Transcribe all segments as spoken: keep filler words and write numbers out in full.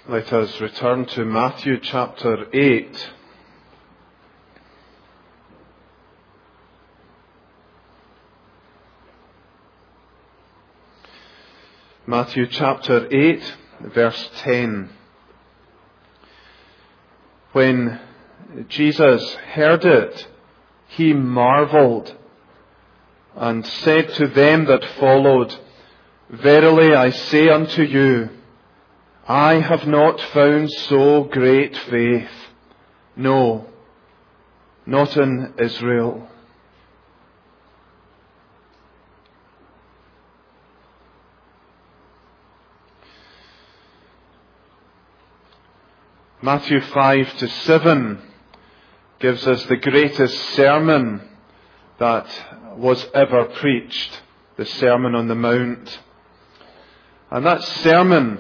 Let us return to Matthew chapter eight. Matthew chapter eight, verse ten. When Jesus heard it, he marveled and said to them that followed, "Verily I say unto you, I have not found so great faith, no, not in Israel." Matthew five to seven gives us the greatest sermon that was ever preached, the Sermon on the Mount. And that sermon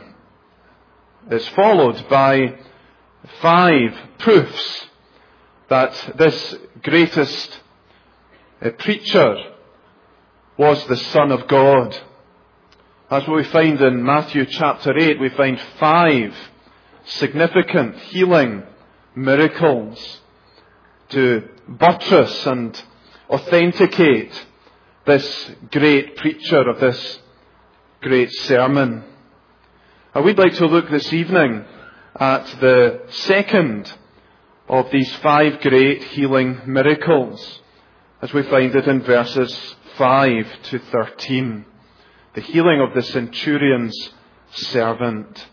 is followed by five proofs that this greatest uh, preacher was the Son of God. That's what we find in Matthew chapter eight. We find five significant healing miracles to buttress and authenticate this great preacher of this great sermon. And we'd like to look this evening at the second of these five great healing miracles, as we find it in verses five to thirteen. The healing of the centurion's servant.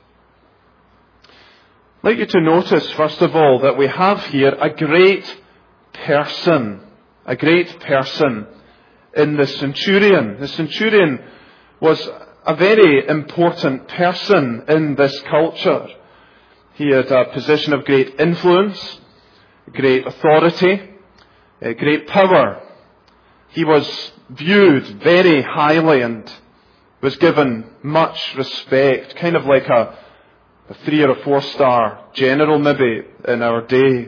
I'd like you to notice, first of all, that we have here a great person, a great person in the centurion. The centurion was a very important person in this culture. He had a position of great influence, great authority, great power. He was viewed very highly and was given much respect, kind of like a, a three or a four star general maybe in our day.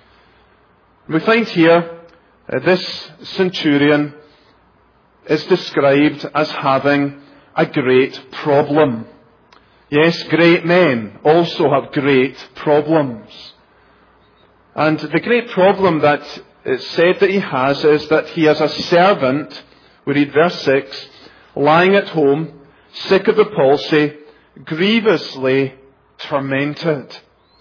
We find here uh, this centurion is described as having a great problem. Yes, great men also have great problems. And the great problem that it's said that he has is that he has a servant, we read verse six, lying at home, sick of the palsy, grievously tormented.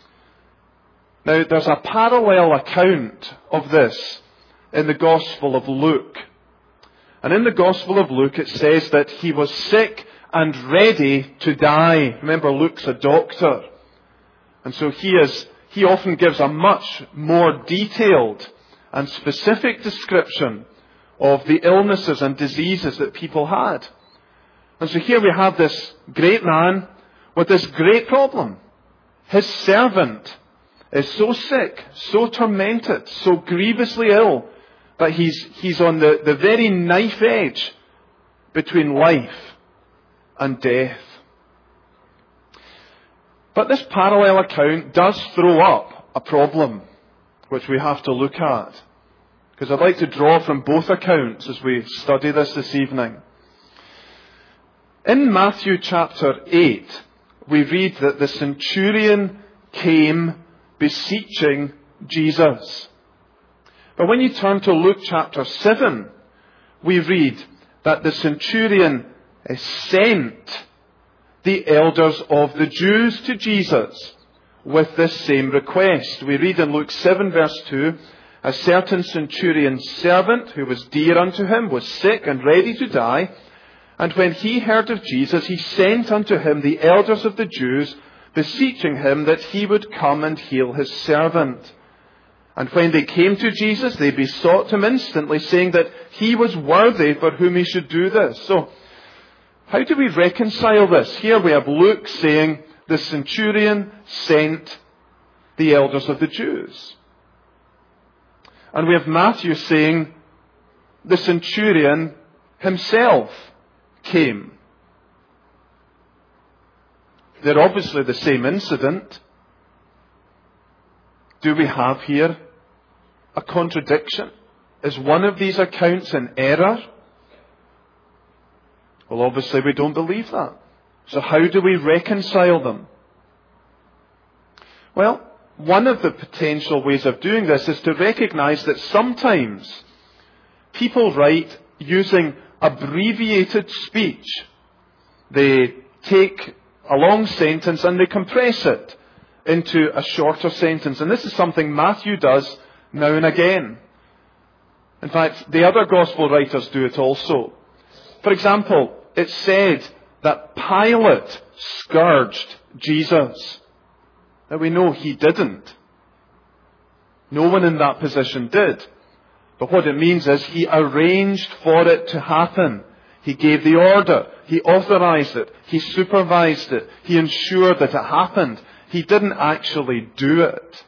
Now, there's a parallel account of this in the Gospel of Luke. And in the Gospel of Luke, it says that he was sick and ready to die. Remember, Luke's a doctor. And so he is, he often gives a much more detailed and specific description of the illnesses and diseases that people had. And so here we have this great man with this great problem. His servant is so sick, so tormented, so grievously ill, that he's, he's on the, the very knife edge between life and death. But this parallel account does throw up a problem which we have to look at, because I'd like to draw from both accounts as we study this this evening. In Matthew chapter eight, we read that the centurion came beseeching Jesus. But when you turn to Luke chapter seven, we read that the centurion sent the elders of the Jews to Jesus with this same request. We read in Luke seven verse two, a certain centurion's servant who was dear unto him was sick and ready to die. And when he heard of Jesus, he sent unto him the elders of the Jews, beseeching him that he would come and heal his servant. And when they came to Jesus, they besought him instantly, saying that he was worthy for whom he should do this. So, how do we reconcile this? Here we have Luke saying the centurion sent the elders of the Jews. And we have Matthew saying the centurion himself came. They're obviously the same incident. Do we have here a contradiction? Is one of these accounts in error? Well, obviously we don't believe that. So how do we reconcile them? Well, one of the potential ways of doing this is to recognize that sometimes people write using abbreviated speech. They take a long sentence and they compress it into a shorter sentence. And this is something Matthew does now and again. In fact, the other gospel writers do it also. For example, it's said that Pilate scourged Jesus. Now we know he didn't. No one in that position did. But what it means is he arranged for it to happen. He gave the order. He authorized it. He supervised it. He ensured that it happened. He didn't actually do it.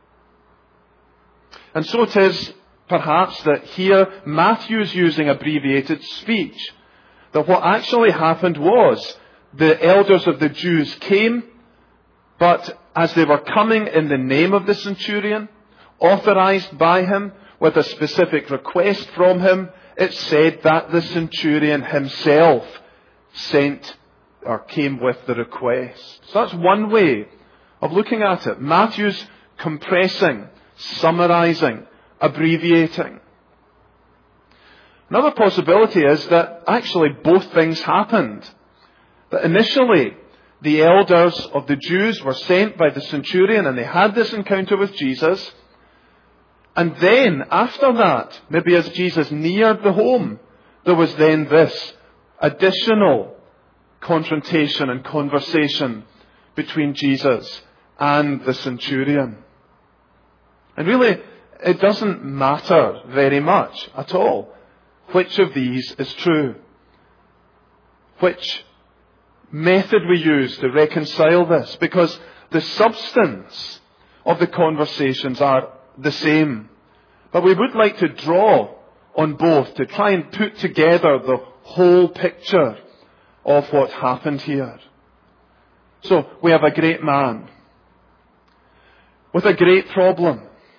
And so it is perhaps that here Matthew's using abbreviated speech. That what actually happened was the elders of the Jews came, but as they were coming in the name of the centurion, authorized by him, with a specific request from him, it said that the centurion himself sent or came with the request. So that's one way of looking at it. Matthew's compressing, summarizing, abbreviating. Another possibility is that actually both things happened. That initially the elders of the Jews were sent by the centurion and they had this encounter with Jesus. And then, after that, maybe as Jesus neared the home, there was then this additional confrontation and conversation between Jesus and the centurion. And really, it doesn't matter very much at all which of these is true. Which method we use to reconcile this, because the substance of the conversations are the same. But we would like to draw on both to try and put together the whole picture of what happened here. So, we have a great man with a great problem.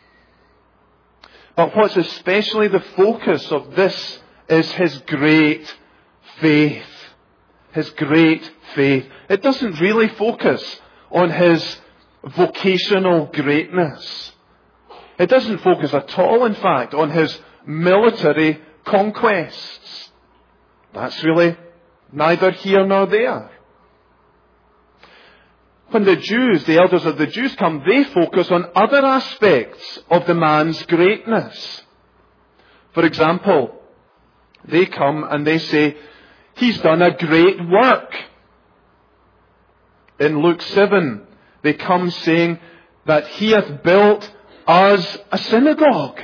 But what's especially the focus of this is his great faith. His great faith. It doesn't really focus on his vocational greatness. It doesn't focus at all, in fact, on his military conquests. That's really neither here nor there. When the Jews, the elders of the Jews come, they focus on other aspects of the man's greatness. For example, they come and they say, he's done a great work. In Luke seven, they come saying that he hath built us a synagogue.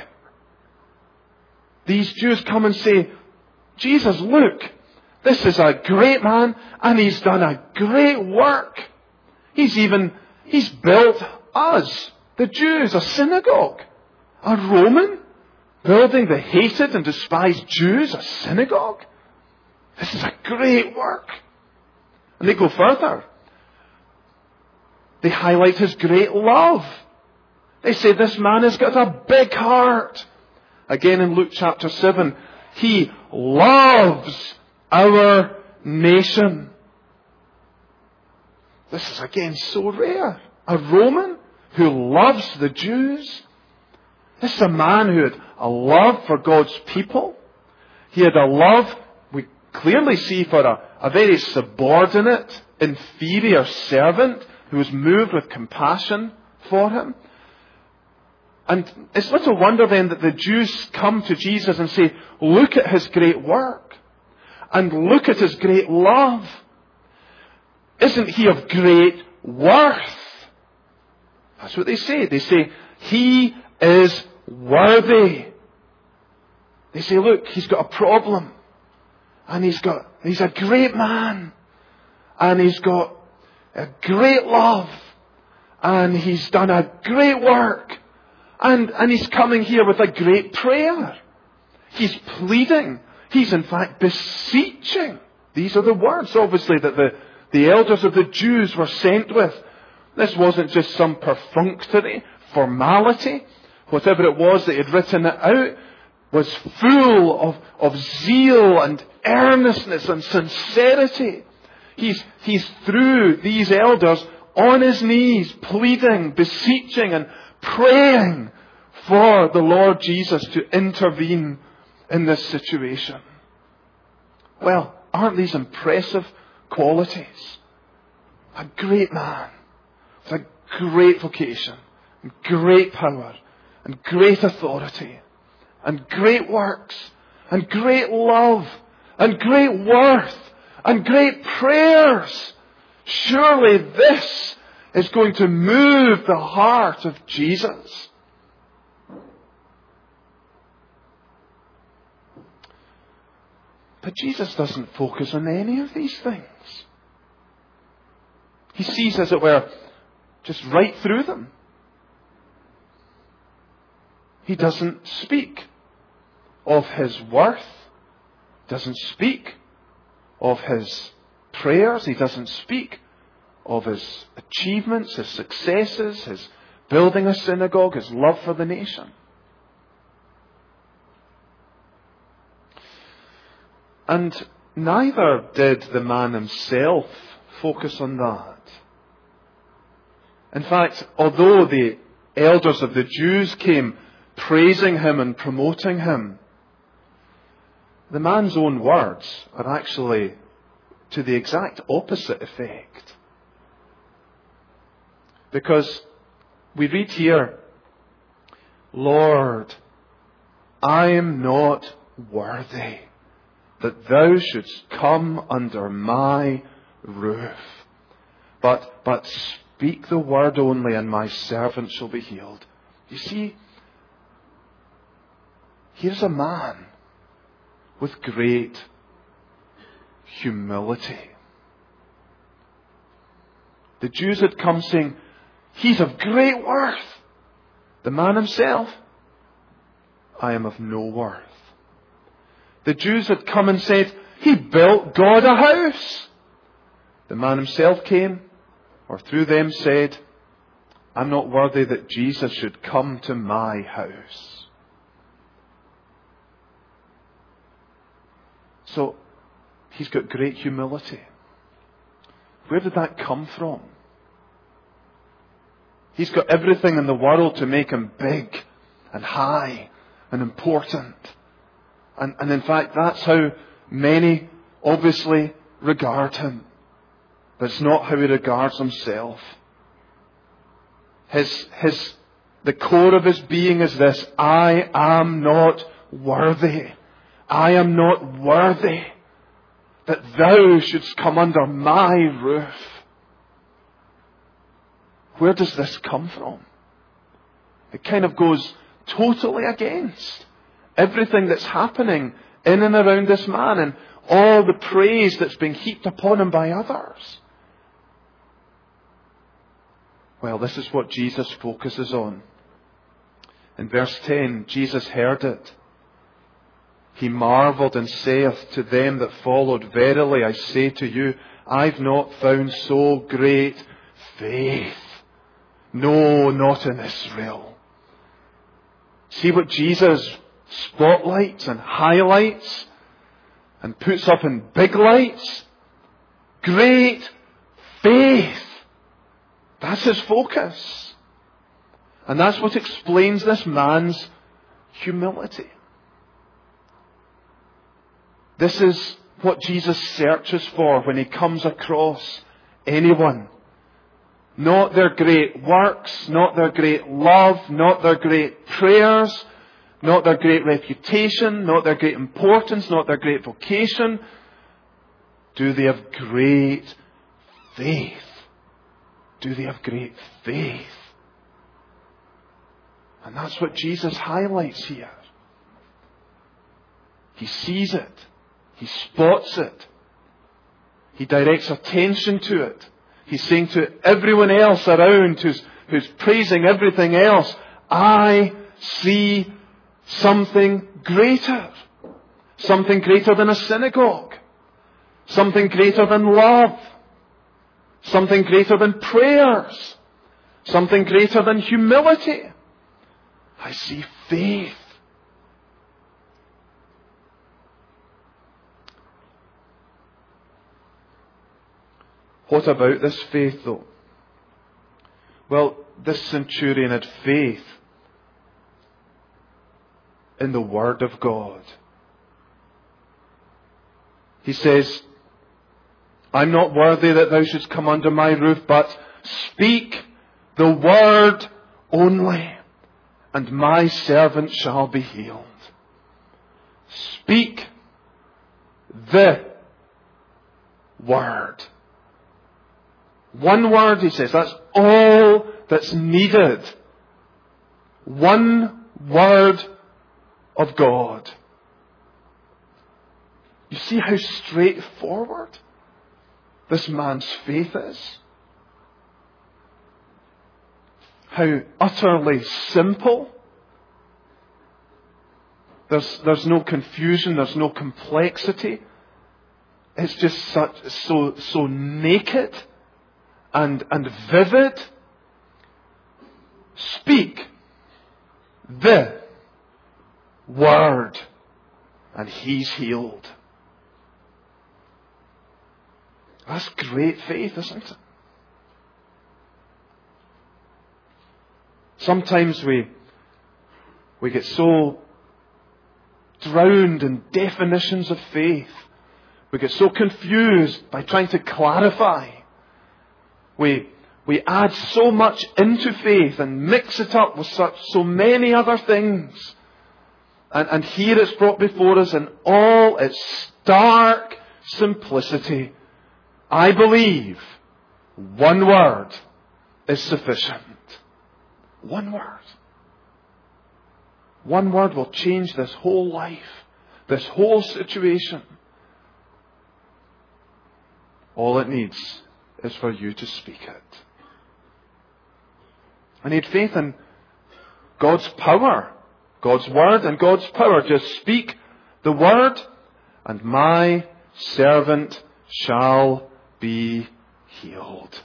These Jews come and say, Jesus, look, this is a great man and he's done a great work. He's even, he's built us, the Jews, a synagogue. A Roman building the hated and despised Jews a synagogue. This is a great work. And they go further. They highlight his great love. They say this man has got a big heart. Again in Luke chapter seven, he loves our nation. This is again so rare. A Roman who loves the Jews. This is a man who had a love for God's people. He had a love, we clearly see, for a, a very subordinate, inferior servant who was moved with compassion for him. And it's little wonder then that the Jews come to Jesus and say, look at his great work. And look at his great love. Isn't he of great worth? That's what they say. They say, he is worthy. They say, look, he's got a problem. And he's got, he's a great man. And he's got a great love. And he's done a great work. And, and he's coming here with a great prayer. He's pleading. He's in fact beseeching. These are the words, obviously, that the, the elders of the Jews were sent with. This wasn't just some perfunctory formality. Whatever it was that had written it out was full of, of zeal and earnestness and sincerity. He's, he's through these elders on his knees, pleading, beseeching and praying for the Lord Jesus to intervene in this situation. Well, aren't these impressive qualities? A great man with a great vocation, and great power, and great authority, and great works, and great love, and great worth, and great prayers. Surely this is going to move the heart of Jesus. But Jesus doesn't focus on any of these things. He sees, as it were, just right through them. He doesn't speak of his worth, doesn't speak of his prayers, he doesn't speak of his achievements, his successes, his building a synagogue, his love for the nation. And neither did the man himself focus on that. In fact, although the elders of the Jews came praising him and promoting him, the man's own words are actually to the exact opposite effect. Because we read here, Lord, I am not worthy that thou shouldst come under my roof. But, but speak the word only, and my servant shall be healed. You see, here's a man with great humility. The Jews had come saying, he's of great worth. The man himself, I am of no worth. The Jews had come and said, he built God a house. The man himself came, or through them said, I'm not worthy that Jesus should come to my house. So, he's got great humility. Where did that come from? He's got everything in the world to make him big and high and important. And, and in fact, that's how many obviously regard him. But it's not how he regards himself. His, his, the core of his being is this: I am not worthy. I am not worthy that thou shouldst come under my roof. Where does this come from? It kind of goes totally against everything that's happening in and around this man and all the praise that's being heaped upon him by others. Well, this is what Jesus focuses on. In verse ten, Jesus heard it. He marvelled and saith to them that followed, Verily I say to you, I've not found so great faith. No, not in Israel. See what Jesus spotlights and highlights and puts up in big lights? Great faith. That's his focus. And that's what explains this man's humility. This is what Jesus searches for when he comes across anyone. Not their great works, not their great love, not their great prayers, not their great reputation, not their great importance, not their great vocation. Do they have great faith? Do they have great faith? And that's what Jesus highlights here. He sees it. He spots it. He directs attention to it. He's saying to everyone else around who's, who's praising everything else, I see something greater. Something greater than a synagogue. Something greater than love. Something greater than prayers. Something greater than humility. I see faith. What about this faith, though? Well, this centurion had faith in the Word of God. He says, I'm not worthy that thou shouldst come under my roof, but speak the word only, and my servant shall be healed. Speak the word. One word, he says, that's all that's needed. One word of God. You see how straightforward this man's faith is? How utterly simple. There's, there's no confusion, there's no complexity. It's just such, so, so naked and, and vivid. Speak the word, and he's healed. That's great faith, isn't it? Sometimes we, we get so drowned in definitions of faith. We get so confused by trying to clarify. We, we add so much into faith and mix it up with such, so many other things. And, and here it's brought before us in all its stark simplicity. I believe one word is sufficient. One word. One word will change this whole life, this whole situation. All it needs is for you to speak it. I need faith in God's power, God's word and God's power. Just speak the word, and my servant shall be healed.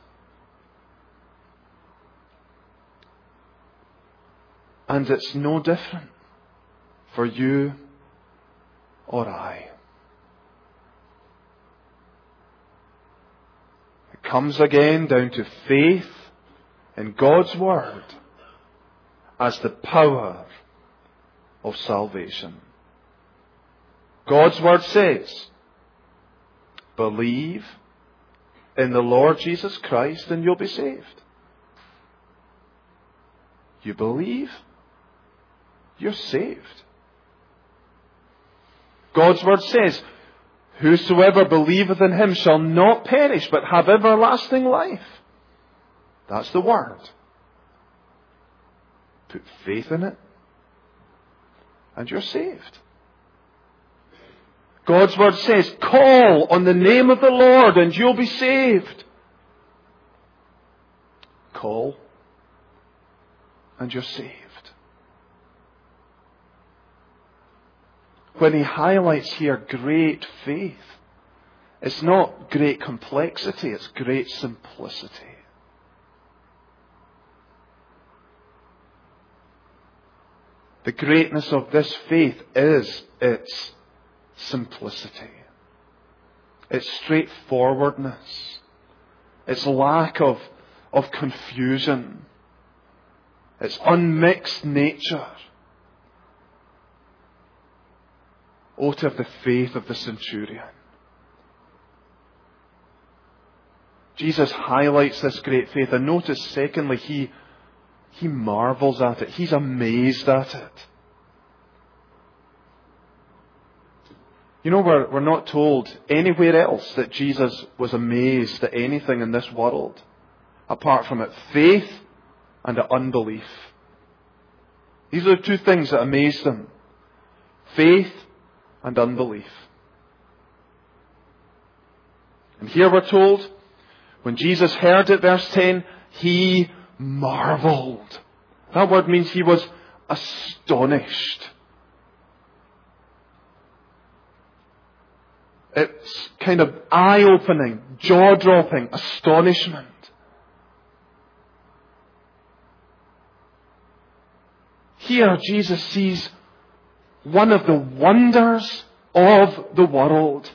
And it's no different for you or I. It comes again down to faith in God's Word as the power of salvation. God's Word says, believe in the Lord Jesus Christ and you'll be saved. You believe, you're saved. God's word says, whosoever believeth in him shall not perish, but have everlasting life. That's the word. Put faith in it, and you're saved. God's word says, call on the name of the Lord, and you'll be saved. Call, and you're saved. When he highlights here great faith, it's not great complexity, it's great simplicity. The greatness of this faith is its simplicity, its straightforwardness, its lack of, of confusion, its unmixed nature. Oh, to have the faith of the centurion. Jesus highlights this great faith, and notice, secondly, he, he marvels at it. He's amazed at it. You know, we're, we're not told anywhere else that Jesus was amazed at anything in this world, apart from at faith and at unbelief. These are the two things that amazed him. Faith and unbelief. And here we're told, when Jesus heard it, verse ten, he marveled. That word means he was astonished. It's kind of eye-opening, jaw-dropping astonishment. Here Jesus sees one of the wonders of the world.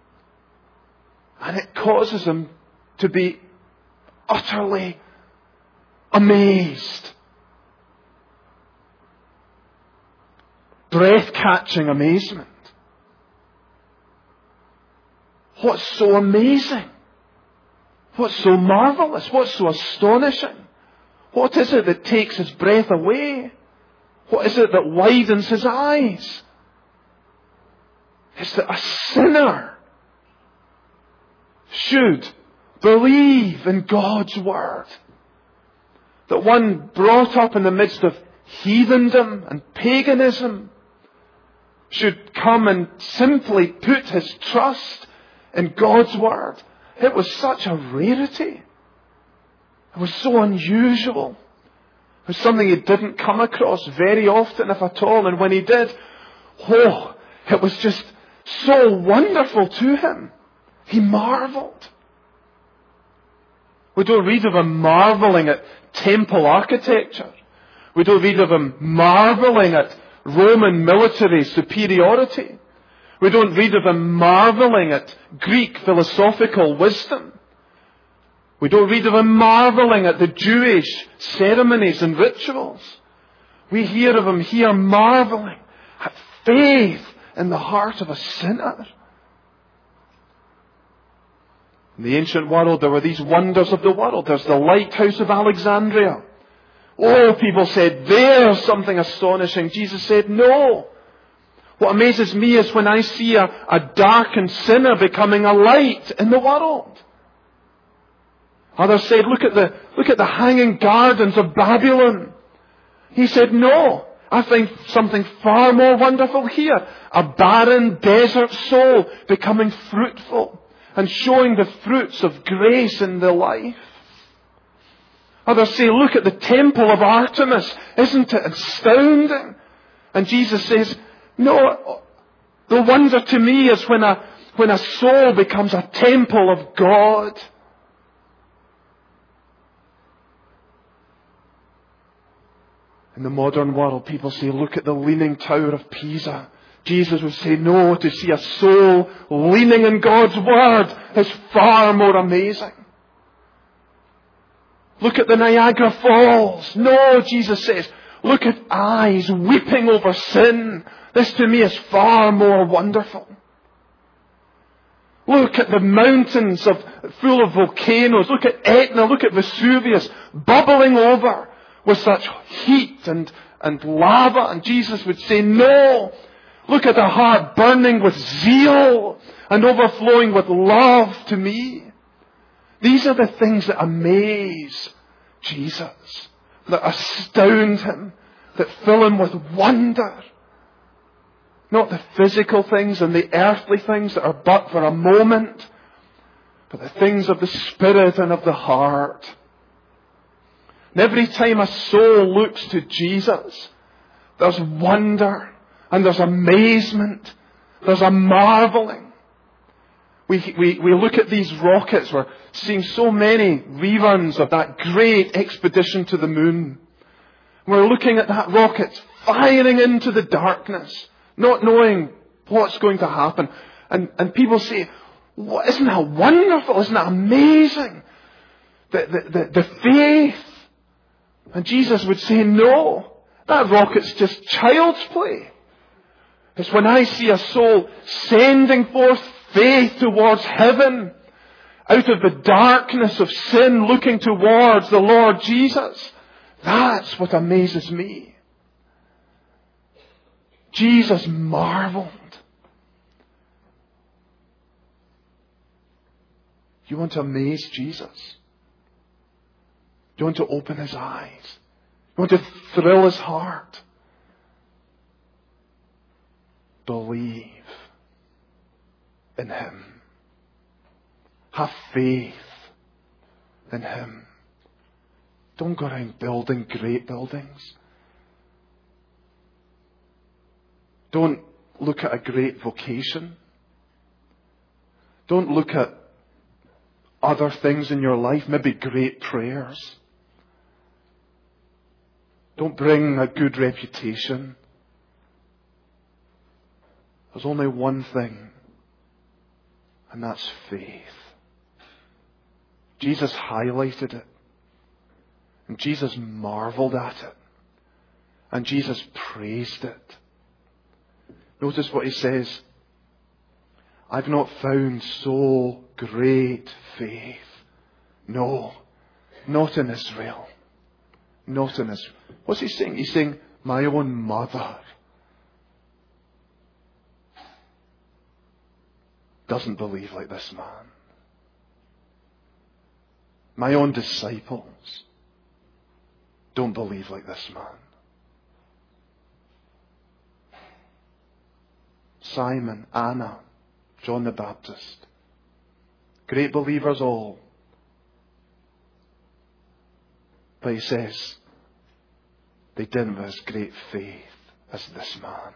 And it causes him to be utterly amazed. Breath-catching amazement. What's so amazing? What's so marvelous? What's so astonishing? What is it that takes his breath away? What is it that widens his eyes? It's that a sinner should believe in God's Word. That one brought up in the midst of heathendom and paganism should come and simply put his trust in God's Word. It was such a rarity. It was so unusual. It was something he didn't come across very often, if at all. And when he did, oh, it was just so wonderful to him. He marveled. We don't read of him marveling at temple architecture. We don't read of him marveling at Roman military superiority. We don't read of him marveling at Greek philosophical wisdom. We don't read of him marveling at the Jewish ceremonies and rituals. We hear of him here marveling at faith in the heart of a sinner. In the ancient world, there were these wonders of the world. There's the lighthouse of Alexandria. Oh, people said, there's something astonishing. Jesus said, no. What amazes me is when I see a, a darkened sinner becoming a light in the world. Others said, look at the, look at the hanging gardens of Babylon. He said, no. I think something far more wonderful here. A barren desert soul becoming fruitful and showing the fruits of grace in the life. Others say, look at the temple of Artemis. Isn't it astounding? And Jesus says, no, the wonder to me is when a, when a soul becomes a temple of God. In the modern world, people say, look at the Leaning Tower of Pisa. Jesus would say, no, to see a soul leaning in God's Word is far more amazing. Look at the Niagara Falls. No, Jesus says, look at eyes weeping over sin. This to me is far more wonderful. Look at the mountains of, full of volcanoes. Look at Etna. Look at Vesuvius bubbling over with such heat and, and lava. And Jesus would say, no. Look at a heart burning with zeal and overflowing with love to me. These are the things that amaze Jesus, that astound him, that fill him with wonder. Not the physical things and the earthly things that are but for a moment, but the things of the Spirit and of the heart. And every time a soul looks to Jesus, there's wonder and there's amazement, there's a marveling. We, we, we look at these rockets, we're seeing so many reruns of that great expedition to the moon. We're looking at that rocket firing into the darkness, not knowing what's going to happen. And, and people say, what, isn't that wonderful? Isn't that amazing? The, the, the, the faith. And Jesus would say, no, that rocket's just child's play. It's when I see a soul sending forth faith towards heaven, out of the darkness of sin, looking towards the Lord Jesus. That's what amazes me. Jesus marveled. You want to amaze Jesus? You want to open his eyes? You want to thrill his heart? Believe in him. Have faith in him. Don't go around building great buildings. Don't look at a great vocation. Don't look at other things in your life, maybe great prayers. Don't bring a good reputation. There's only one thing, and that's faith. Jesus highlighted it. And Jesus marveled at it. And Jesus praised it. Notice what he says. I've not found so great faith. No, not in Israel. Not in Israel. What's he saying? He's saying, my own mother doesn't believe like this man. My own disciples don't believe like this man. Simon, Anna, John the Baptist, great believers all. But he says, they didn't have as great faith as this man.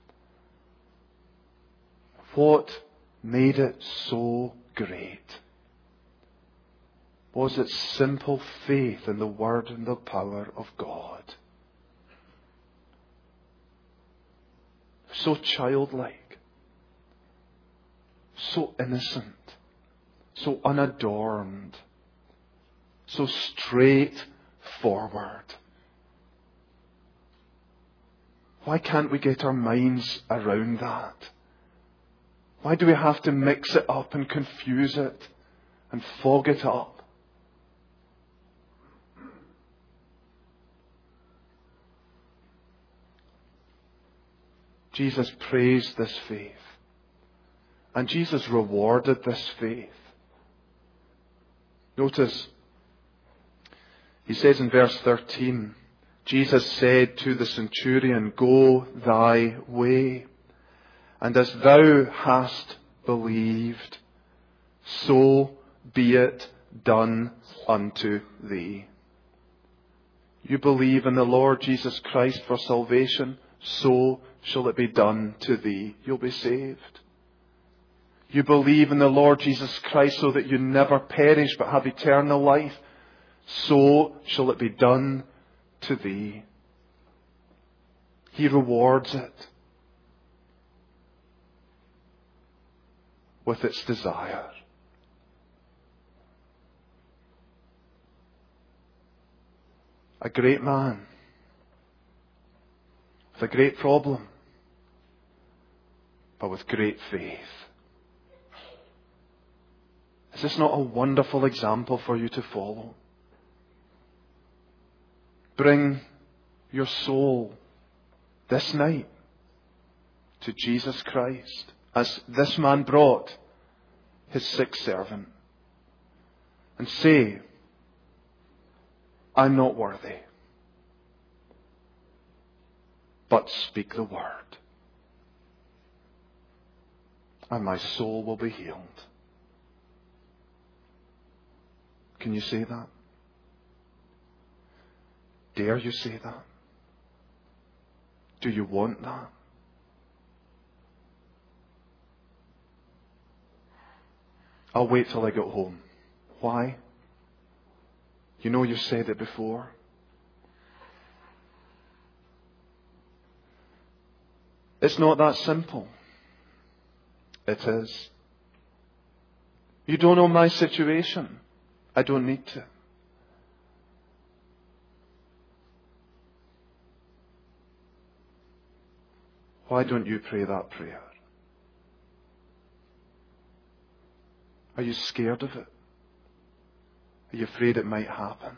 What made it so great? Was its simple faith in the Word and the power of God. So childlike, so innocent, so unadorned, so straightforward. Why can't we get our minds around that? Why do we have to mix it up and confuse it and fog it up? Jesus praised this faith. And Jesus rewarded this faith. Notice, he says in verse thirteen, Jesus said to the centurion, go thy way, and as thou hast believed, so be it done unto thee. You believe in the Lord Jesus Christ for salvation, so shall it be done to thee. You'll be saved. You believe in the Lord Jesus Christ so that you never perish but have eternal life, so shall it be done to thee. He rewards it with its desire. A great man with a great problem, but with great faith. Is this not a wonderful example for you to follow? Bring your soul this night to Jesus Christ, as this man brought his sick servant, and say, I'm not worthy, but speak the word, and my soul will be healed. Can you say that? Dare you say that? Do you want that? I'll wait till I get home. Why? You know, you said it before. It's not that simple. It is. You don't know my situation. I don't need to. Why don't you pray that prayer? Are you scared of it? Are you afraid it might happen?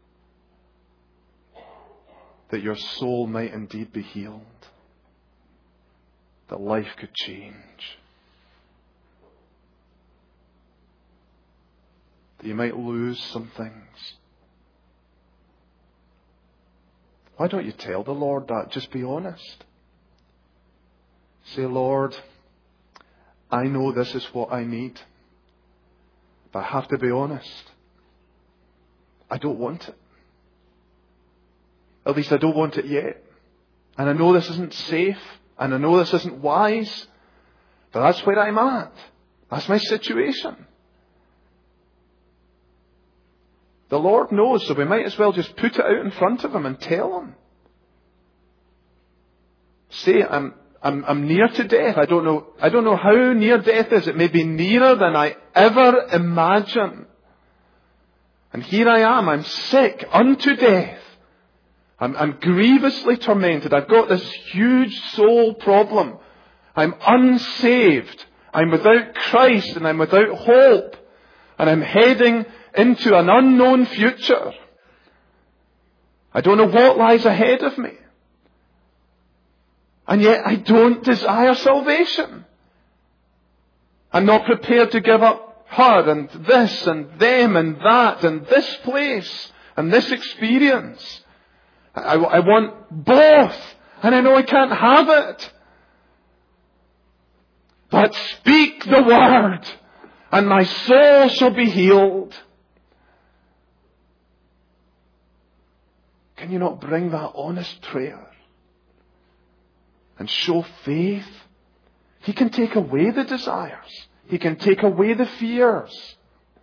That your soul might indeed be healed? That life could change? That you might lose some things? Why don't you tell the Lord that? Just be honest. Say, Lord, I know this is what I need, but I have to be honest. I don't want it. At least I don't want it yet. And I know this isn't safe, and I know this isn't wise, but that's where I'm at. That's my situation. The Lord knows, so we might as well just put it out in front of Him and tell Him. Say, I'm I'm, I'm near to death. I don't know, I don't know how near death is. It may be nearer than I ever imagined. And here I am, I'm sick unto death. I'm, I'm grievously tormented. I've got this huge soul problem. I'm unsaved. I'm without Christ and I'm without hope. And I'm heading into an unknown future. I don't know what lies ahead of me. And yet I don't desire salvation. I'm not prepared to give up her and this and them and that and this place and this experience. I, I want both. And I know I can't have it. But speak the word and my soul shall be healed. Can you not bring that honest prayer and show faith? He can take away the desires. He can take away the fears.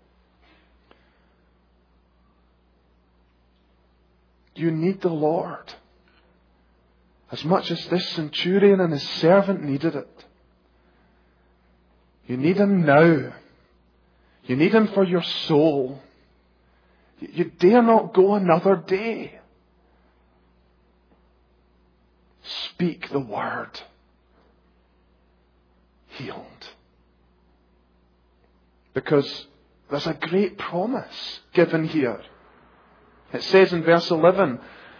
You need the Lord as much as this centurion and his servant needed it. You need Him now. You need Him for your soul. You dare not go another day. Speak the word. Healed. Because there's a great promise given here. It says in verse eleven,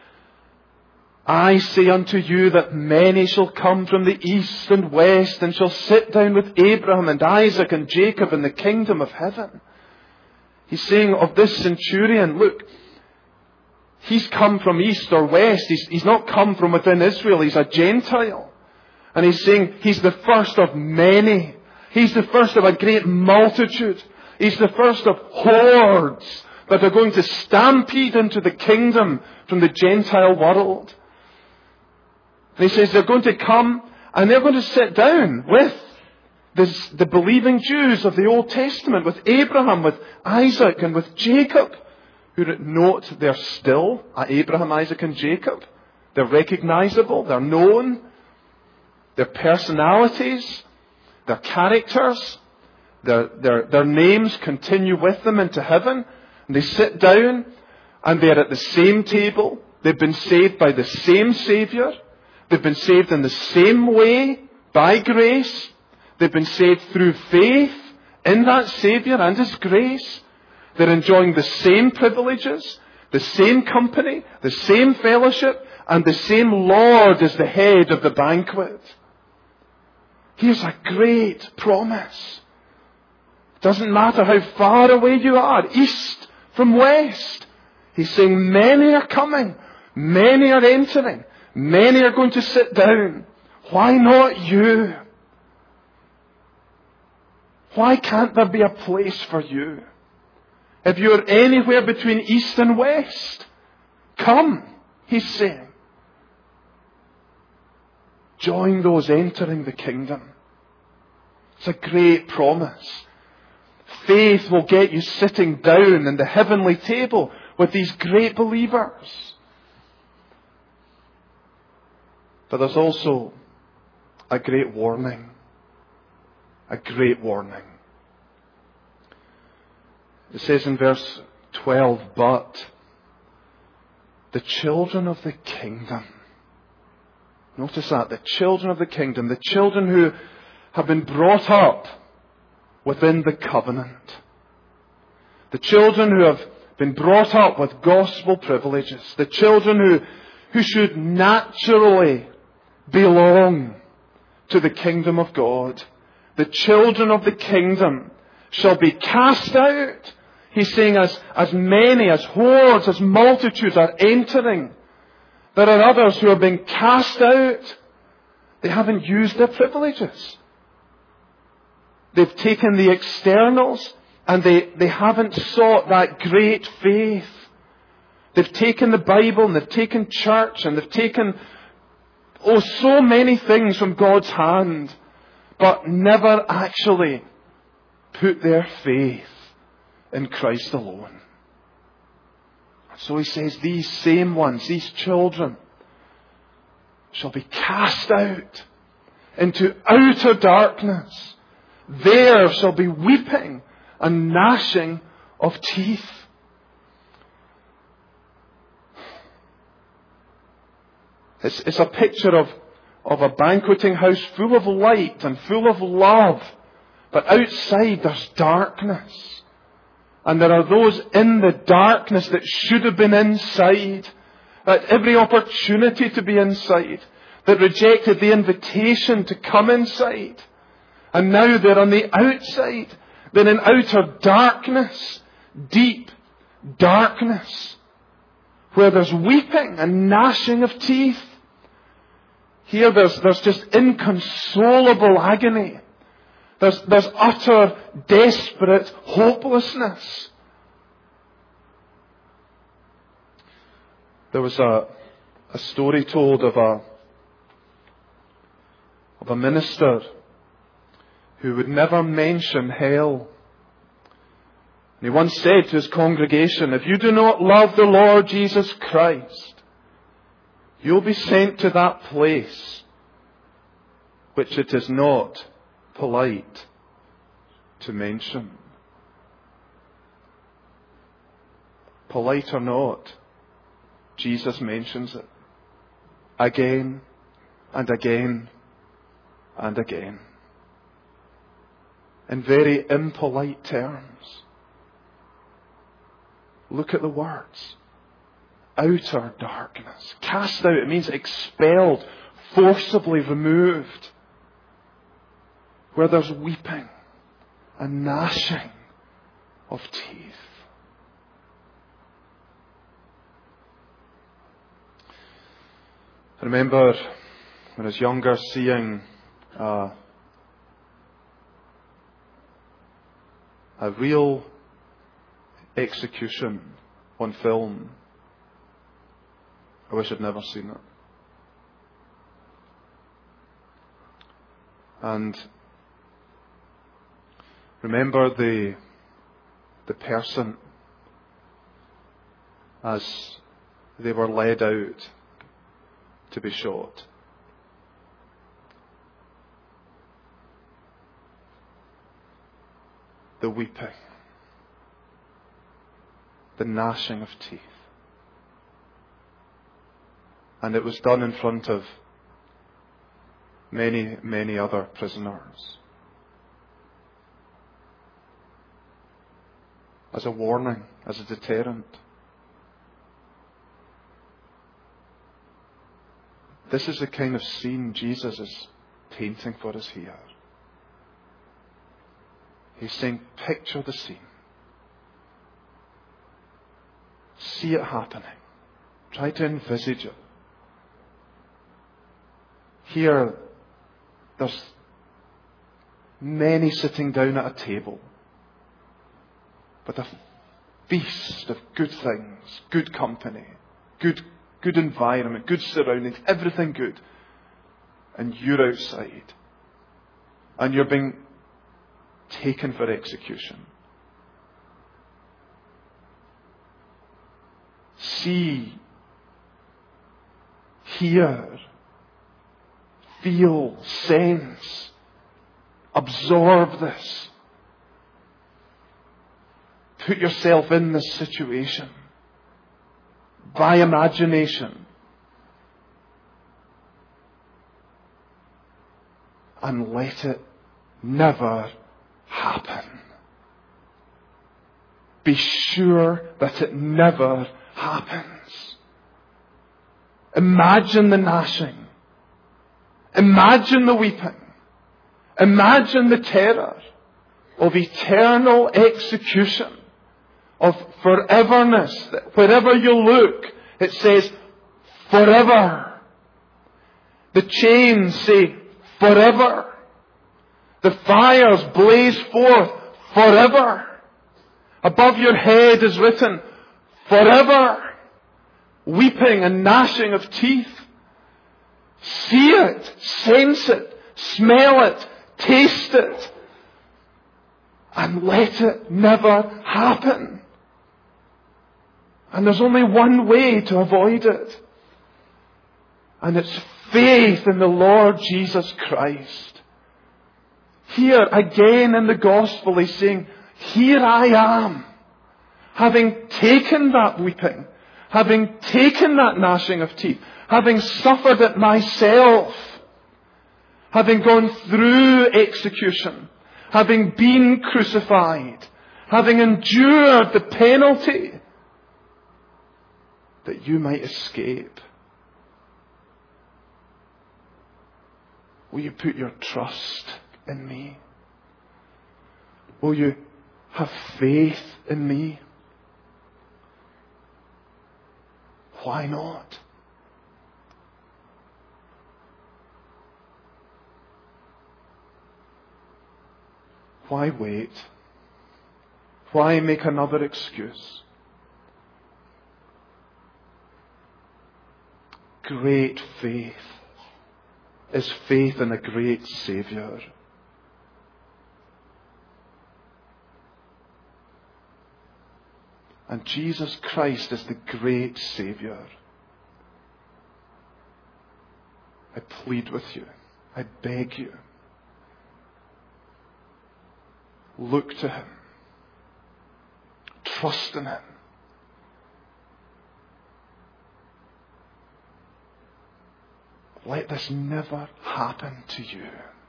I say unto you that many shall come from the east and west and shall sit down with Abraham and Isaac and Jacob in the kingdom of heaven. He's saying of this centurion, look, he's come from east or west. He's, he's not come from within Israel. He's a Gentile. And he's saying he's the first of many. He's the first of a great multitude. He's the first of hordes that are going to stampede into the kingdom from the Gentile world. And he says they're going to come and they're going to sit down with this, the believing Jews of the Old Testament, with Abraham, with Isaac, and with Jacob. Who note they're still Abraham, Isaac, and Jacob. They're recognizable. They're known. Their personalities, their characters, their, their, their names continue with them into heaven. And they sit down and they're at the same table. They've been saved by the same Saviour. They've been saved in the same way, by grace. They've been saved through faith in that Saviour and His grace. They're enjoying the same privileges, the same company, the same fellowship, and the same Lord as the head of the banquet. Here's a great promise. It doesn't matter how far away you are, east from west. He's saying many are coming, many are entering, many are going to sit down. Why not you? Why can't there be a place for you? If you're anywhere between east and west, come, he's saying. Join those entering the kingdom. It's a great promise. Faith will get you sitting down in the heavenly table with these great believers. But there's also a great warning. A great warning. It says in verse twelve, but the children of the kingdom. Notice that, the children of the kingdom, the children who have been brought up within the covenant. The children who have been brought up with gospel privileges. The children who, who should naturally belong to the kingdom of God. The children of the kingdom shall be cast out. He's saying as, as many, as hordes, as multitudes are entering. There are others who are being cast out. They haven't used their privileges. They've taken the externals and they, they haven't sought that great faith. They've taken the Bible and they've taken church and they've taken, oh, so many things from God's hand, but never actually put their faith in Christ alone. So he says, these same ones, these children, shall be cast out into outer darkness. There shall be weeping and gnashing of teeth. It's, it's a picture of, of a banqueting house full of light and full of love. But outside there's darkness. And there are those in the darkness that should have been inside, at every opportunity to be inside, that rejected the invitation to come inside. And now they're on the outside. They're in outer darkness, deep darkness, where there's weeping and gnashing of teeth. Here there's, there's just inconsolable agony. There's, there's utter, desperate hopelessness. There was a, a story told of a, of a minister who would never mention hell. And he once said to his congregation, if you do not love the Lord Jesus Christ, you'll be sent to that place which it is not polite to mention. Polite or not, Jesus mentions it again and again and again, in very impolite terms. Look at the words. Outer darkness. Cast out, it means expelled, forcibly removed. Where there's weeping and gnashing of teeth. I remember when I was younger seeing uh, a real execution on film. I wish I'd never seen it. And remember the the person as they were led out to be shot. The weeping, the gnashing of teeth. And it was done in front of many, many other prisoners. As a warning, as a deterrent. This is the kind of scene Jesus is painting for us here. He's saying, picture the scene. See it happening. Try to envisage it. Here, there's many sitting down at a table, but a feast of good things, good company, good, good environment, good surroundings, everything good. And you're outside. And you're being taken for execution. See, hear, feel, sense, absorb this. Put yourself in this situation by imagination. And let it never happen. Be sure that it never happens. Imagine the gnashing. Imagine the weeping. Imagine the terror of eternal execution, of foreverness. Wherever you look, it says forever. The chains say forever. The fires blaze forth forever. Above your head is written forever. Weeping and gnashing of teeth. See it, sense it, smell it, taste it, and let it never happen. And there's only one way to avoid it. And it's faith in the Lord Jesus Christ. Here again in the gospel he's saying, here I am, having taken that weeping, having taken that gnashing of teeth, having suffered it myself, having gone through execution, having been crucified, having endured the penalty, that you might escape. Will you put your trust in me? Will you have faith in me? Why not? Why wait? Why make another excuse? Great faith is faith in a great Saviour. And Jesus Christ is the great Saviour. I plead with you. I beg you. Look to Him. Trust in Him. Let this never happen to you.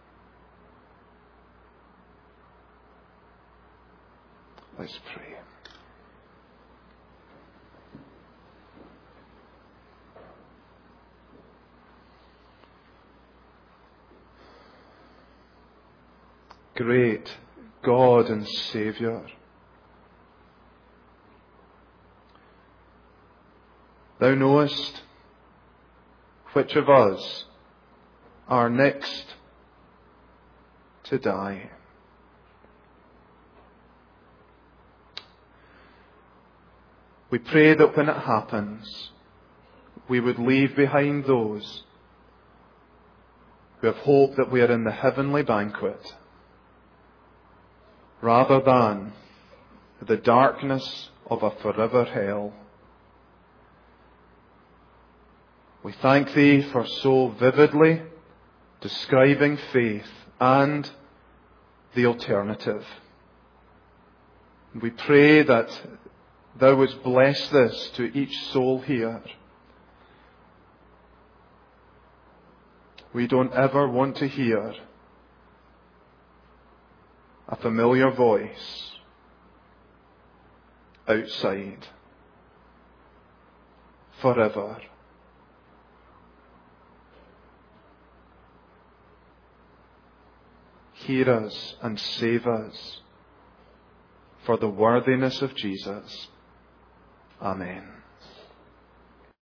Let's pray. Great God and Saviour, Thou knowest which of us are next to die. We pray that when it happens, we would leave behind those who have hope that we are in the heavenly banquet, rather than the darkness of a forever hell. We thank Thee for so vividly describing faith and the alternative. We pray that Thou wouldst bless this to each soul here. We don't ever want to hear a familiar voice outside forever. Hear us and save us for the worthiness of Jesus. Amen.